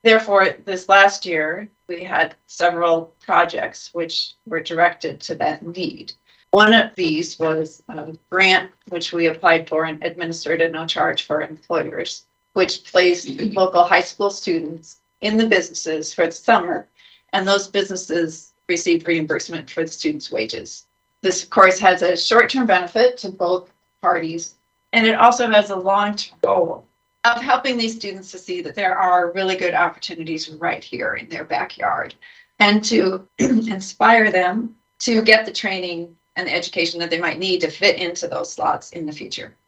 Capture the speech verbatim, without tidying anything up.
therefore, this last year, we had several projects which were directed to that need. One of these was a grant which we applied for and administered at no charge for employers, which placed local high school students in the businesses for the summer, and those businesses received reimbursement for the students' wages. This, of course, has a short-term benefit to both parties, and it also has a long-term goal of helping these students to see that there are really good opportunities right here in their backyard, and to inspire them to get the training and the education that they might need to fit into those slots in the future.